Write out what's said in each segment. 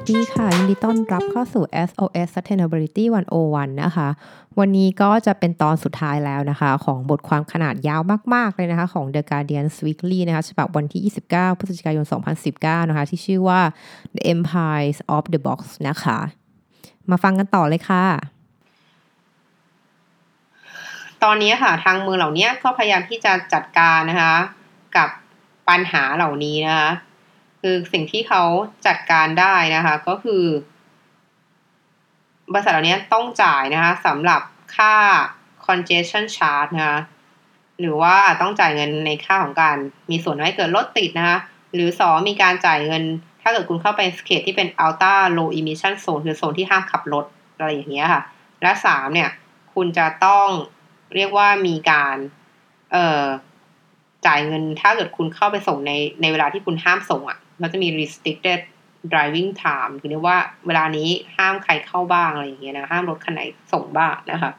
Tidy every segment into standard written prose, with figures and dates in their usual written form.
ดีค่ะยินดีต้อนรับเข้าสู่ SOS Sustainability 101นะคะวันนี้ก็จะเป็นตอนสุดท้ายแล้วนะคะของบทความขนาดยาวมากๆเลยนะคะของ The Guardian Weekly นะคะฉบับวันที่29พฤศจิกายน2019นะคะที่ชื่อว่า The Empires of the Box นะคะมาฟังกันต่อเลยค่ะตอนนี้ค่ะทางเมืองเหล่านี้ก็พยายามที่จะจัดการนะคะกับปัญหาเหล่านี้นะคะคือสิ่งที่เขาจัดการได้นะคะก็คือบริษัทเหล่านี้ต้องจ่ายนะคะสำหรับค่า congestion charge นะคะหรือว่าต้องจ่ายเงินในค่าของการมีส่วนให้เกิดรถติดนะคะหรือ2มีการจ่ายเงินถ้าเกิดคุณเข้าไปเขตที่เป็น ultra low emission zone คือโซนที่ห้ามขับรถอะไรอย่างเงี้ยค่ะและ3เนี่ยคุณจะต้องเรียกว่ามีการจ่ายเงินถ้าเกิดคุณเข้าไปส่งในเวลาที่คุณห้ามส่งอ่ะมันจะมี restricted driving time คือเรียกว่าเวลานี้ห้ามใครเข้าบ้างอะไรอย่างเงี้ยนะห้ามรถคันไหนส่งบ้างนะคะ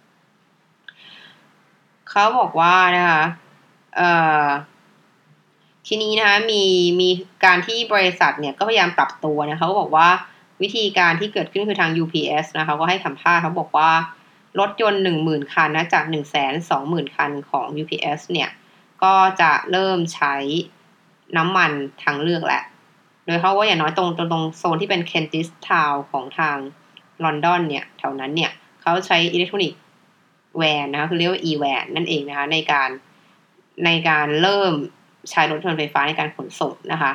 เขาบอกว่านะคะทีนี้นะคะมีการที่บริษัทเนี่ยก็พยายามปรับตัวนะคะเขาบอกว่าวิธีการที่เกิดขึ้นคือทาง UPS นะคะก็ให้สัมภาษณ์เขาบอกว่ารถยนต์ 10,000 คันนะจาก 120,000 คันของ UPS เนี่ยก็จะเริ่มใช้น้ำมันทางเลือกแหละโดยเขาว่าอย่างน้อยตรงโซนที่เป็น Kentish Town ของทางลอนดอนเนี่ยแถวนั้นเนี่ยเขาใช้อิเล็กทรอนิกส์แวนนะคะคือเรียกว่า e-van นั่นเองนะคะในการเริ่มใช้รถยนต์ไฟฟ้าในการขนส่งนะคะ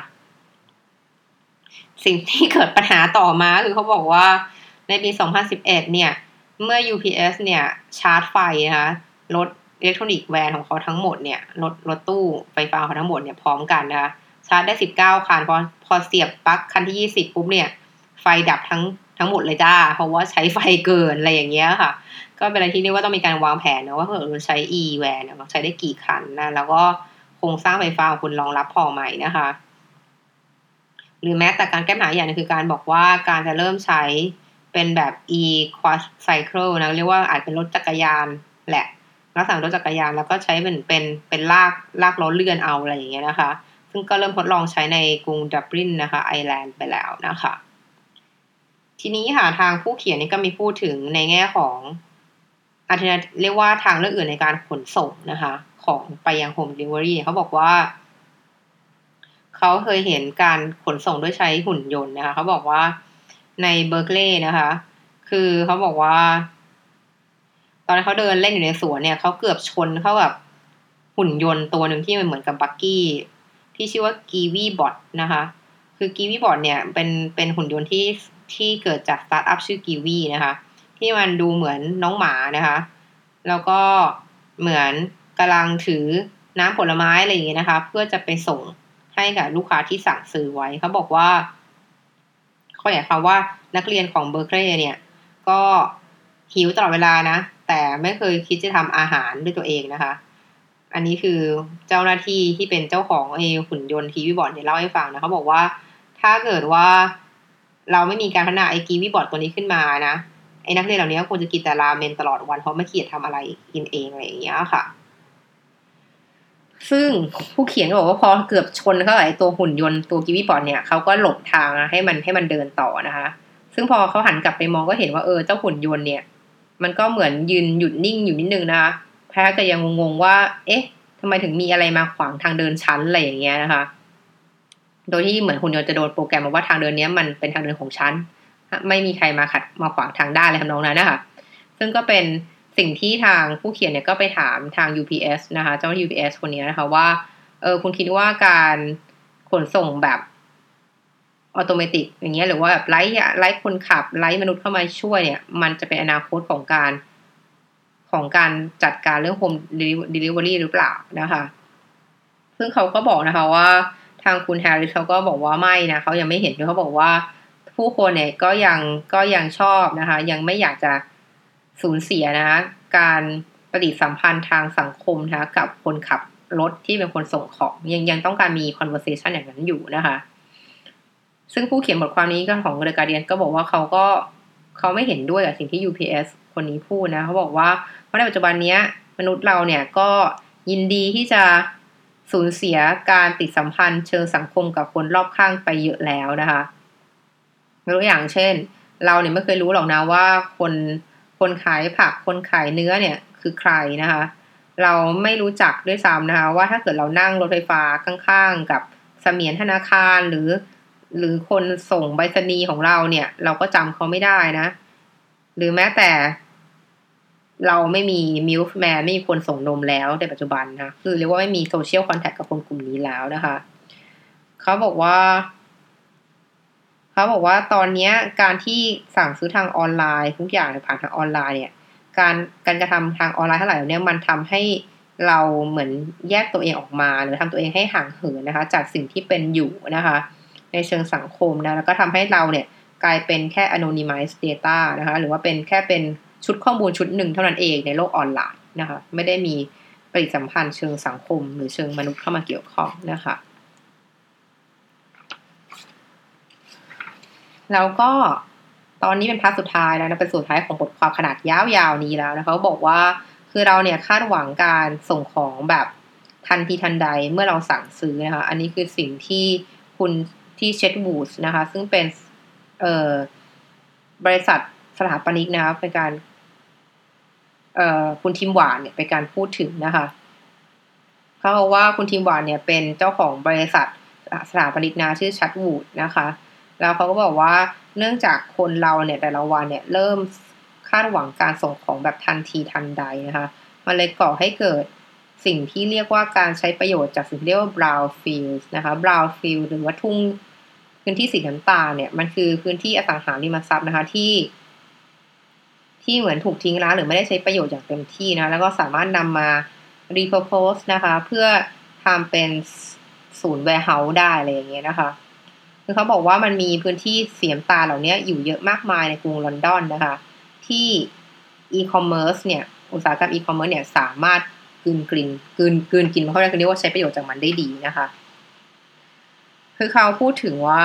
สิ่งที่เกิดปัญหาต่อมาคือเขาบอกว่าในปี 2011 เนี่ยเมื่อ UPS เนี่ยชาร์จไฟนะคะรถอิเล็กทรอนิกส์แวนของเขาทั้งหมดเนี่ยรถตู้ไฟฟ้าของเขาทั้งหมดเนี่ยพร้อมกันนะคะชาร์จได้19คันพอเสียบปลั๊กคันที่20ปุ๊บเนี่ยไฟดับทั้งหมดเลยจ้าเพราะว่าใช้ไฟเกินอะไรอย่างเงี้ยค่ะก็เป็นอะไรที่เรียกว่าต้องมีการวางแผนนะว่าเราใช้ e-van เนี่ยใช้ได้กี่คันนะแล้วก็โครงสร้างไฟฟ้าของคุณรองรับพอไหมนะคะหรือแม้แต่การแก้ปัญหาอย่างนึงคือการบอกว่าการจะเริ่มใช้เป็นแบบ e-quad cycle นะเรียกว่าอาจเป็นรถจักรยานแหละลักษณะรถจักรยานแล้วก็ใช้เป็นลากล้อเลื่อนเอาอะไรอย่างเงี้ยนะคะซึ่งก็เริ่มทดลองใช้ในกรุงดับลินนะคะไอร์แลนด์ไปแล้วนะคะทีนี้ค่ะทางผู้เขียนนี่ก็มีพูดถึงในแง่ของเรียกว่าทางเลือกอื่นในการขนส่งนะคะของไปยัง Home Delivery เขาบอกว่าเขาเคยเห็นการขนส่งด้วยใช้หุ่นยนต์นะคะเขาบอกว่าในเบอร์เกลีย์นะคะคือเขาบอกว่าตอนนั้นเขาเดินเล่นอยู่ในสวนเนี่ยเขาเกือบชนเข้ากับหุ่นยนต์ตัวหนึ่งที่มันเหมือนกับบักกี้ที่ชื่อว่ากีวีบอทนะคะคือกีวีบอทเนี่ยเป็นหุ่นยนต์ที่เกิดจากสตาร์ทอัพชื่อกีวีนะคะที่มันดูเหมือนน้องหมานะคะแล้วก็เหมือนกำลังถือน้ำผลไม้อะไรอย่างเงี้ยนะคะเพื่อจะไปส่งให้กับลูกค้าที่สั่งซื้อไว้เขาบอกว่าเขาอยากความว่านักเรียนของเบอร์เกลีย์เนี่ยก็หิวตลอดเวลานะแต่ไม่เคยคิดจะทำอาหารด้วยตัวเองนะคะอันนี้คือเจ้าหน้าที่ที่เป็นเจ้าของไอ้หุ่นยนต์กีวีบอทเนี่ยเล่าให้ฟังนะเขาบอกว่าถ้าเกิดว่าเราไม่มีการพัฒนาไอ้กีวีบอทตัวนี้ขึ้นมานะไอ้นักเรียนเหล่านี้ก็คงจะกินแต่ราเมนตลอดวันเพราะไม่ขี้เกียจทำอะไรกินเองอะไรอย่างเงี้ยค่ะซึ่งผู้เขียนก็บอกว่าพอเกือบชนเข้ากับไอ้ตัวหุ่นยนต์ตัวกีวีบอทเนี่ยเขาก็หลบทางให้มันเดินต่อนะคะซึ่งพอเขาหันกลับไปมองก็เห็นว่าเจ้าหุ่นยนต์เนี่ยมันก็เหมือนยืนหยุดนิ่งอยู่นิดนึงนะคะแพ้ก็ยังงงๆว่าเอ๊ะทำไมถึงมีอะไรมาขวางทางเดินชั้นอะไรอย่างเงี้ยนะคะโดยที่เหมือนหุ่นยนต์จะโดนโปรแกรมมาว่าทางเดินนี้มันเป็นทางเดินของฉันไม่มีใครมาขวางทางได้เลยทำนองนั้นนะคะซึ่งก็เป็นสิ่งที่ทางผู้เขียนเนี่ยก็ไปถามทาง UPS นะคะเจ้า UPS คนนี้นะคะว่าคุณคิดว่าการขนส่งแบบออโตเมติกอย่างเงี้ยหรือว่าแบบไร้คนขับไร้มนุษย์เข้ามาช่วยเนี่ยมันจะเป็นอนาคตของการจัดการเรื่อง Home Delivery หรือเปล่านะคะซึ่งเขาก็บอกนะคะว่าทางคุณแฮร์ริสเขาก็บอกว่าไม่นะเขายังไม่เห็นด้วยเขาบอกว่าผู้คนเนี่ยก็ยังชอบนะคะยังไม่อยากจะสูญเสียนะคะการปฏิสัมพันธ์ทางสังคมนะคะกับคนขับรถที่เป็นคนส่งของยังต้องการมี conversation อย่างนั้นอยู่นะคะซึ่งผู้เขียนบทความนี้ก็ของ The Guardian ก็บอกว่าเขาไม่เห็นด้วยกับสิ่งที่ UPS คนนี้พูดนะเขาบอกว่าเพราะในปัจจุบันนี้มนุษย์เราเนี่ยก็ยินดีที่จะสูญเสียการติดสัมพันธ์เชิงสังคมกับคนรอบข้างไปเยอะแล้วนะคะยกตัวอย่างเช่นเราเนี่ยไม่เคยรู้หรอกนะว่าคนขายผักคนขายเนื้อเนี่ยคือใครนะคะเราไม่รู้จักด้วยซ้ำนะคะว่าถ้าเกิดเรานั่งรถไฟฟ้าข้างๆกับเสมียนธนาคารหรือคนส่งไปรษณีย์ของเราเนี่ยเราก็จำเขาไม่ได้นะหรือแม้แต่เราไม่มี milkman ไม่มีคนส่งนมแล้วในปัจจุบันนะคือเรียกว่าไม่มี social contact กับคนกลุ่มนี้แล้วนะคะเขาบอกว่าตอนเนี้ยการที่สั่งซื้อทางออนไลน์ทุกอย่างผ่านทางออนไลน์เนี่ยการกระทำทางออนไลน์ทั้งหลายเหล่าเนี้ยมันทำให้เราเหมือนแยกตัวเองออกมาหรือทำตัวเองให้ห่างเหินนะคะจากสิ่งที่เป็นอยู่นะคะในเชิงสังคมนะแล้วก็ทำให้เราเนี่ยกลายเป็นแค่ anonymized data นะคะหรือว่าเป็นชุดข้อมูลชุดหนึ่งเท่านั้นเองในโลกออนไลน์นะคะไม่ได้มีปฏิสัมพันธ์เชิงสังคมหรือเชิงมนุษย์เข้ามาเกี่ยวข้องนะคะ แล้วก็ตอนนี้เป็นพาร์ทสุดท้ายแล้วนะเป็นสุดท้ายของบทความขนาดยาวๆนี้แล้วนะคะเขาบอกว่าคือเราเนี่ยคาดหวังการส่งของแบบทันทีทันใดเมื่อเราสั่งซื้อนะคะอันนี้คือสิ่งที่คุณที่เช็ดวูดส์นะคะซึ่งเป็นเอ่อบริษัทสถาปนิกนะคะเป็นการคุณทิมหวานเนี่ยเป็นการพูดถึงนะคะเขาบอกว่าคุณทิมหวานเนี่ยเป็นเจ้าของบริษัทสถาปนิกนะชื่อชัดวูดนะคะ แล้วเขาก็บอกว่าเนื่องจากคนเราเนี่ยแต่ละวันเนี่ยเริ่มคาดหวังการส่งของแบบทันทีทันใดนะคะมันเลยก่อให้เกิดสิ่งที่เรียกว่าการใช้ประโยชน์จากสิ่งที่เรียกว่า brown fields นะคะ brown field หรือว่าทุ่งพื้นที่สีน้ำตาลเนี่ยมันคือพื้นที่อสังหาริมทรัพย์นะคะที่เหมือนถูกทิ้งร้างหรือไม่ได้ใช้ประโยชน์อย่างเต็มที่นะแล้วก็สามารถนำมา repurpose นะคะเพื่อทำเป็นศูนย์ warehouse ได้อะไรอย่างเงี้ยนะคะ คือเขาบอกว่ามันมีพื้นที่สีน้ำตาลเหล่านี้อยู่เยอะมากมายในกรุงลอนดอนนะคะที่อีคอมเมิร์ซเนี่ยอุตสาหกรรมอีคอมเมิร์ซเนี่ยสามารถกลืนกินเขาเรียกว่าใช้ประโยชน์จากมันได้ดีนะคะคือเขาพูดถึงว่า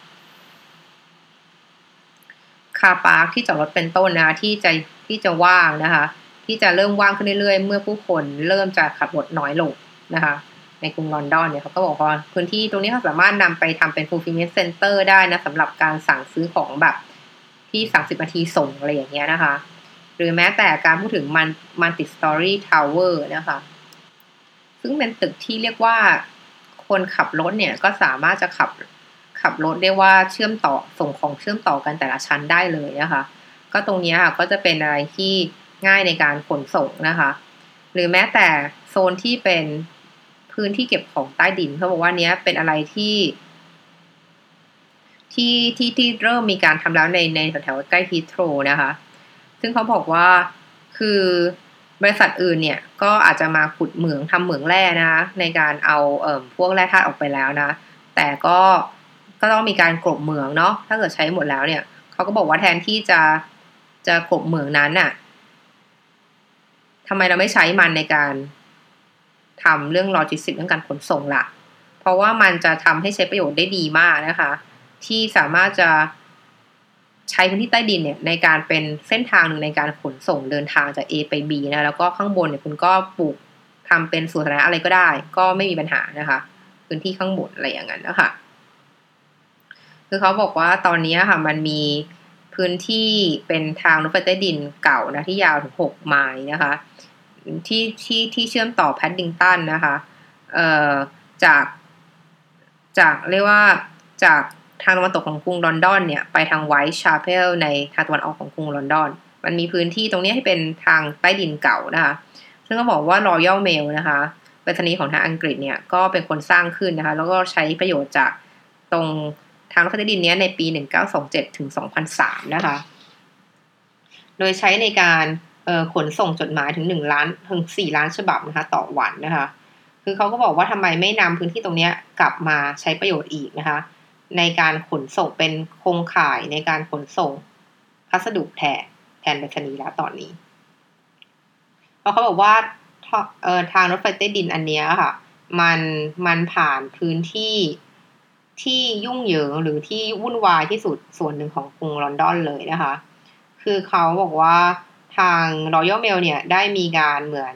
คาร์พาร์คที่จอดรถเป็นต้นนะคะที่จะว่างนะคะที่จะเริ่มว่างขึ้นเรื่อยๆเมื่อผู้คนเริ่มจะขับรถน้อยลงนะคะในกรุงลอนดอนเนี่ยเขาก็บอกว่าพื้นที่ตรงนี้เขาสามารถนำไปทำเป็น fulfillment center ได้นะสำหรับการสั่งซื้อของแบบที่30นาทีส่งอะไรอย่างเงี้ยนะคะหรือแม้แต่การพูดถึงmulti story tower นะคะซึ่งเป็นตึกที่เรียกว่าคนขับรถเนี่ยก็สามารถจะขับรถได้ว่าเชื่อมต่อส่งของเชื่อมต่อกันแต่ละชั้นได้เลยนะคะก็ตรงนี้ค่ะก็จะเป็นอะไรที่ง่ายในการขนส่งนะคะหรือแม้แต่โซนที่เป็นพื้นที่เก็บของใต้ดินเขาบอกว่าเนี้ยเป็นอะไรที่เริ่มมีการทำแล้วในแถวๆใกล้ฮีทโรนะคะซึ่งเขาบอกว่าคือบริษัทอื่นเนี่ยก็อาจจะมาขุดเหมืองทำเหมืองแร่นะคะในการเอาพวกแร่ธาตุออกไปแล้วนะแต่ก็ต้องมีการกลบเหมืองเนาะถ้าเกิดใช้หมดแล้วเนี่ยเขาก็บอกว่าแทนที่จะกลบเหมืองนั้นน่ะทำไมเราไม่ใช้มันในการทำเรื่องโลจิสติกส์เรื่องการขนส่งล่ะเพราะว่ามันจะทำให้ใช้ประโยชน์ได้ดีมากนะคะที่สามารถจะใช้พื้นที่ใต้ดินเนี่ยในการเป็นเส้นทางหนึ่งในการขนส่งเดินทางจาก A ไป B นะแล้วก็ข้างบนเนี่ยคุณก็ปลูกทำเป็นสวนสาธารณะอะไรก็ได้ก็ไม่มีปัญหานะคะพื้นที่ข้างบนอะไรอย่างนั้นนะคะคือเขาบอกว่าตอนนี้ค่ะมันมีพื้นที่เป็นทางรถไฟใต้ดินเก่านะที่ยาวถึง6ไมล์นะคะที่เชื่อมต่อแพดดิงตันนะคะจากเรียกว่าจากทางตะวันตกของกรุงลอนดอนเนี่ยไปทางไวท์ชาเพลในทางตะวันออกของกรุงลอนดอนมันมีพื้นที่ตรงนี้ให้เป็นทางใต้ดินเก่านะคะซึ่งก็บอกว่า Royal Mail นะคะไปรษณีย์ของทางอังกฤษเนี่ยก็เป็นคนสร้างขึ้นนะคะแล้วก็ใช้ประโยชน์จากตรงทางรถไฟใต้ดินนี้ในปี1927ถึง2003นะคะโดยใช้ในการขนส่งจดหมายถึง1ล้านถึง4ล้านฉบับนะคะต่อวันนะคะคือเขาก็บอกว่าทำไมไม่นำพื้นที่ตรงนี้กลับมาใช้ประโยชน์อีกนะคะในการขนส่งเป็นโครงข่ายในการขนส่งพัสดุแทนไปรษณีย์แล้วตอนนี้เพราะเขาบอกว่าทางรถไฟใต้ดินอันนี้ค่ะมันผ่านพื้นที่ยุ่งเหยิงหรือที่วุ่นวายที่สุดส่วนหนึ่งของกรุงลอนดอนเลยนะคะคือเขาบอกว่าทาง Royal Mail เนี่ยได้มีการเหมือน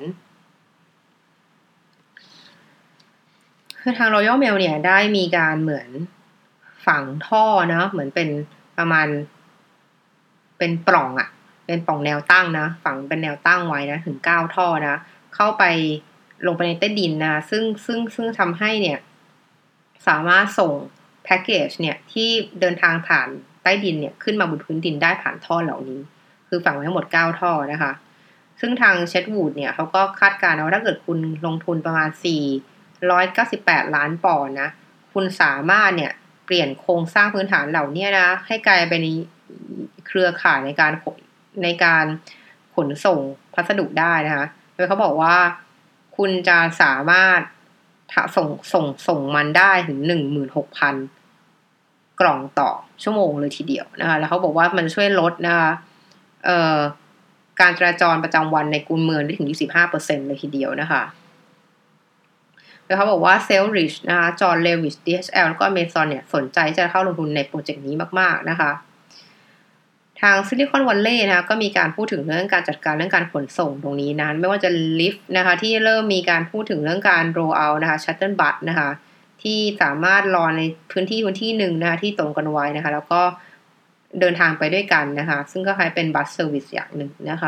คือทาง Royal Mail เนี่ยได้มีการเหมือนฝังท่อนะเหมือนเป็นประมาณเป็นปล่องอ่ะเป็นปล่องแนวตั้งนะฝังเป็นแนวตั้งไว้นะถึง9ท่อนะเข้าไปลงไปในใต้ดินนะซึ่งทำให้เนี่ยสามารถส่งแพ็กเกจเนี่ยที่เดินทางผ่านใต้ดินเนี่ยขึ้นมาบนพื้นดินได้ผ่านท่อเหล่านี้คือฝังไว้ทั้งหมด9ท่อนะคะซึ่งทางเชดวูดเนี่ยเขาก็คาดการณ์ว่าถ้าเกิดคุณลงทุนประมาณ498ล้านปอนด์นะคุณสามารถเนี่ยเปลี่ยนโครงสร้างพื้นฐานเหล่านี้นะให้กลายเป็นเครือข่ายในการขนส่งพัสดุได้นะคะโดยเขาบอกว่าคุณจะสามารถส่งมันได้ถึง 16,000 กล่องต่อชั่วโมงเลยทีเดียวนะคะแล้วเขาบอกว่ามันช่วยลดนะคะการจราจรประจำวันในกรุงเมืองได้ถึง 25% เลยทีเดียวนะคะแล้วเขาบอกว่าเซลล์ริชนะคะจอห์นเลวิส DHL แล้วก็ Amazon เนี่ยสนใจจะเข้าลงทุนในโปรเจกต์นี้มากๆนะคะทางซิลิคอนวัลเลย์นะคะก็มีการพูดถึงเรื่องการจัดการเรื่องการขนส่งตรงนี้นะไม่ว่าจะลิฟต์นะคะที่เริ่มมีการพูดถึงเรื่องการโรลเอาท์นะคะชัตเทิลบัสนะคะที่สามารถรอในพื้นที่หนึ่งนะคะที่ตรงกันไว้นะคะแล้วก็เดินทางไปด้วยกันนะคะซึ่งก็คล้ายเป็นบัสเซอร์วิสอย่างหนึ่งนะคะ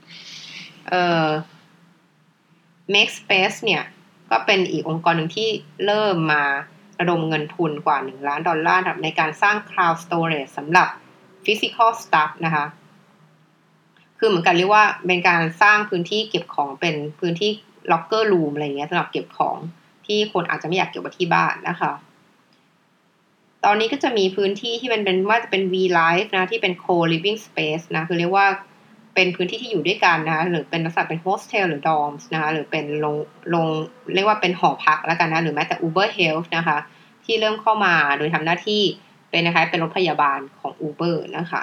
Make Space เนี่ยก็เป็นอีกองค์กรหนึ่งที่เริ่มมาระดมเงินทุนกว่า$1 ล้านในการสร้าง Cloud Storage สำหรับ Physical Stuff นะคะคือเหมือนกันเรียกว่าเป็นการสร้างพื้นที่เก็บของเป็นพื้นที่ Locker Room อะไรอย่างเงี้ยสำหรับเก็บของที่คนอาจจะไม่อยากเก็บไว้ที่บ้านนะคะตอนนี้ก็จะมีพื้นที่ที่เป็นว่าจะเป็น V-Life นะที่เป็น Co-living space นะคือเรียกว่าเป็นพื้นที่ที่อยู่ด้วยกันนะคะหรือเป็นลักษณะเป็นโฮสเทลหรือดอมส์นะคะหรือเป็นโรงเรียกว่าเป็นหอพักแล้วกันนะหรือแม้แต่ Uber Health นะคะที่เริ่มเข้ามาโดยทำหน้าที่เป็นนะคะเป็นรถพยาบาลของ Uber นะคะ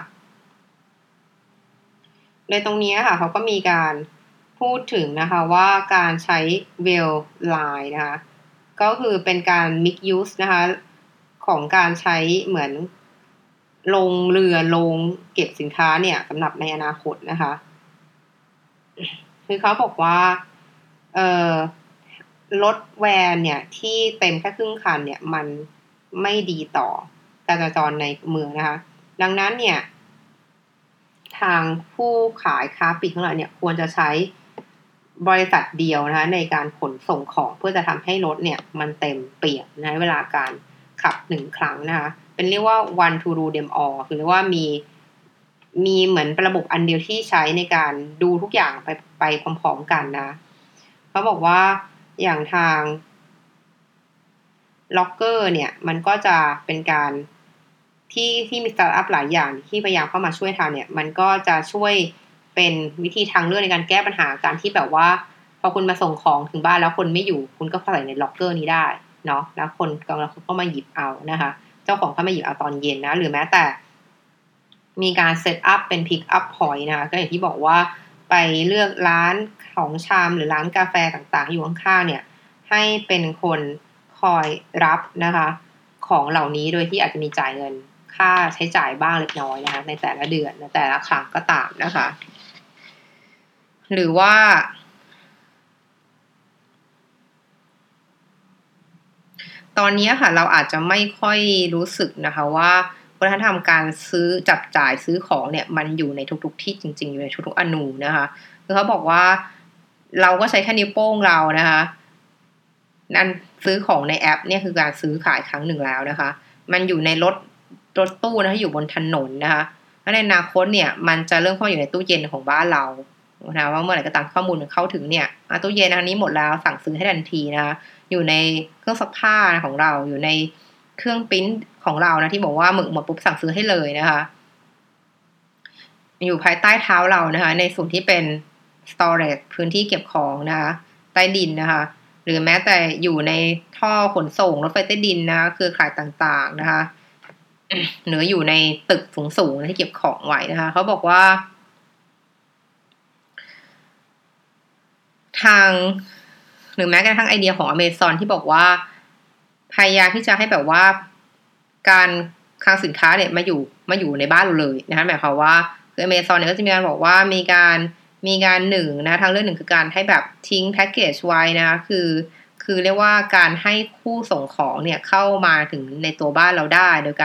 ในตรงนี้ค่ะเขาก็มีการพูดถึงนะคะว่าการใช้ Rail Line นะคะก็คือเป็นการ mix use นะคะของการใช้เหมือนลงเรือลงเก็บสินค้าเนี่ยสำหรับในอนาคตนะคะคือเขาบอกว่ารถแวนเนี่ยที่เต็มแค่ครึ่งคันเนี่ยมันไม่ดีต่อการจราจรในเมืองนะคะดังนั้นเนี่ยทางผู้ขายค้าปลีกทั้งหลายเนี่ยควรจะใช้บริษัทเดียวนะคะในการขนส่งของเพื่อจะทำให้รถเนี่ยมันเต็มเปี่ยมในเวลาการขับ1ครั้งนะคะเป็นเรียกว่า one to do them all คือเรียกว่ามีเหมือนระบบอันเดียวที่ใช้ในการดูทุกอย่างไปพร้อมๆกันนะเขาบอกว่าอย่างทางล็อกเกอร์เนี่ยมันก็จะเป็นการที่มีสตาร์ทอัพหลายอย่างที่พยายามเข้ามาช่วยทำเนี่ยมันก็จะช่วยเป็นวิธีทางเลือกในการแก้ปัญหาการที่แบบว่าพอคุณมาส่งของถึงบ้านแล้วคนไม่อยู่คุณก็ใส่ในล็อกเกอร์นี้ได้เนาะแล้วคนกำลังเข้ามาหยิบเอานะคะเจ้าของเข้ามาหยิบเอาตอนเย็นนะหรือแม้แต่มีการเซตอัพเป็นพิกอัพพอยต์นะคะก็อย่างที่บอกว่าไปเลือกร้านของชำหรือร้านกาแฟต่างๆอยู่ข้างๆเนี่ยให้เป็นคนคอยรับนะคะของเหล่านี้โดยที่อาจจะมีจ่ายเงินค่าใช้จ่ายบ้างเล็กน้อยนะคะในแต่ละเดือนในแต่ละครั้งก็ตามนะคะหรือว่าตอนนี้ค่ะเราอาจจะไม่ค่อยรู้สึกนะคะว่าวัฒนธรรมการจับจ่ายซื้อของเนี่ยมันอยู่ในทุกๆที่จริงๆอยู่ในทุกๆอนูนะคะคือเขาบอกว่าเราก็ใช้แค่นิ้วโป้งเรานะคะนั่นซื้อของในแอปเนี่ยคือการซื้อขายครั้งหนึ่งแล้วนะคะมันอยู่ในรถตู้นะคะอยู่บนถนนนะคะและในอนาคตเนี่ยมันจะเริ่มเข้ามาอยู่ในตู้เย็นของบ้านเรานะว่าเมื่อไหร่ก็ตามข้อมูลมันเข้าถึงเนี่ยตู้เย็นอันนี้หมดแล้วสั่งซื้อให้ทันทีนะคะอยู่ในเครื่องซักผ้าของเราอยู่ในเครื่องปริ้นของเรานะที่บอกว่าหมึกหมดปุ๊บสั่งซื้อให้เลยนะคะอยู่ภายใต้เท้าเรานะคะในส่วนที่เป็น storage พื้นที่เก็บของนะคะใต้ดินนะคะหรือแม้แต่อยู่ในท่อขนส่งรถไฟใต้ดินนะคะเครือข่ายต่างๆนะคะหรืออยู่ในตึกสูงๆที่เก็บของไว้นะคะเขาบอกว่าทางหรือแม้กระทั่งไอเดียของ Amazon ที่บอกว่าพยายามที่จะให้แบบว่าการคลังสินค้าเนี่ยมาอยู่ในบ้านเราเลยนะคะหมายความว่าคือ Amazon เนี่ยก็จะมีการบอกว่ามีการหนึ่งนะทางเลือกหนึ่งคือการให้แบบทิ้งแพ็กเกจไว้นะคะคือเรียกว่าการให้ผู้ส่งของเนี่ยเข้ามาถึงในตัวบ้านเราได้โดยการแบบ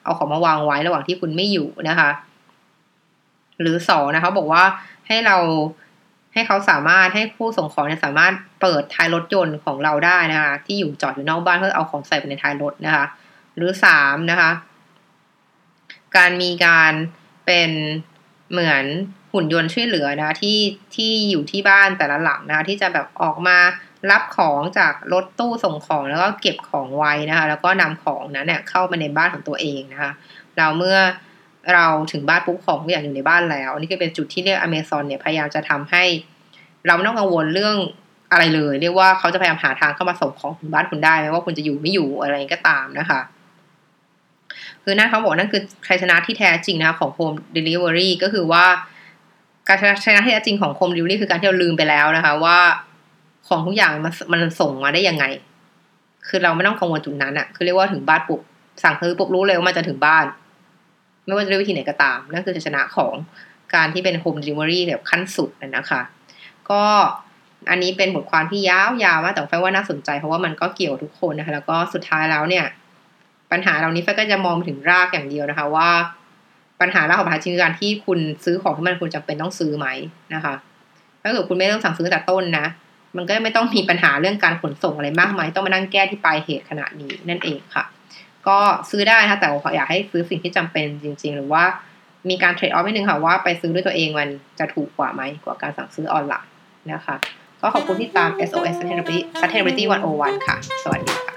เอาของมาวางไว้ระหว่างที่คุณไม่อยู่นะคะหรือ2นะคะบอกว่าให้เขาสามารถให้ผู้ส่งของเนี่ยสามารถเปิดท้ายรถยนต์ของเราได้นะคะที่อยู่จอดอยู่นอกบ้านเพื่อเอาของใส่ไปในท้ายรถนะคะหรือ3นะคะการมีการเป็นเหมือนหุ่นยนต์ช่วยเหลือนะที่อยู่ที่บ้านแต่ละหลังนะคะที่จะแบบออกมารับของจากรถตู้ส่งของแล้วก็เก็บของไว้นะคะแล้วก็นำของนั้นเนี่ยเข้ามาในบ้านของตัวเองนะคะแล้วเมื่อเราถึงบ้านปุ๊บของทุกอย่างอยู่ในบ้านแล้วนี่คือเป็นจุดที่เรียก Amazon เนี่ยพยายามจะทำให้เราไม่ต้องกังวลเรื่องอะไรเลยเรียกว่าเขาจะพยายามหาทางเข้ามาส่งของถึงบ้านคุณได้ไม่ว่าคุณจะอยู่ไม่อยู่อะไรก็ตามนะคะคือนั่นเขาบอกนั่นคือชัยชนะที่แท้จริงนะคะของ Home Delivery ก็คือว่าการชัยชนะที่แท้จริงของ Home Delivery คือการที่เราลืมไปแล้วนะคะว่าของทุกอย่างมันส่งมาได้ยังไงคือเราไม่ต้องกังวลจุดนั้นอะคือเรียกว่าถึงบ้านปุ๊บสั่งซื้อปุ๊บรู้เลยว่ามันจะถึงบ้านไม่ว่าจะด้วยวิธีไหนก็ตามนั่นคือชัยชนะของการที่เป็น Home Delivery แบบขั้นสุดนะคะก็อันนี้เป็นบทความที่ยาวๆมากแต่แฟนว่าน่าสนใจเพราะว่ามันก็เกี่ยวทุกคนนะคะแล้วก็สุดท้ายแล้วเนี่ยปัญหาเหล่านี้แฟนก็จะมองถึงรากอย่างเดียวนะคะว่าปัญหารากของปัญหาจริงคือการที่คุณซื้อของที่มันคุณจำเป็นต้องซื้อไหมนะคะถ้าเกิดคุณไม่ต้องสั่งซื้อแต่ต้นนะมันก็ไม่ต้องมีปัญหาเรื่องการขนส่งอะไรมากมายต้องมานั่งแก้ที่ปลายเหตุขนาดนี้นั่นเองค่ะก็ซื้อได้นะคะแต่อยากให้ซื้อสิ่งที่จำเป็นจริงๆหรือว่ามีการเทรดออฟนิดนึงค่ะว่าไปซื้อด้วยตัวเองมันจะถูกกว่าไหมกว่าการสั่งซื้อออนไลน์นะคะก็ขอบคุณที่ตาม SOS Sustainability 101 ค่ะสวัสดีค่ะ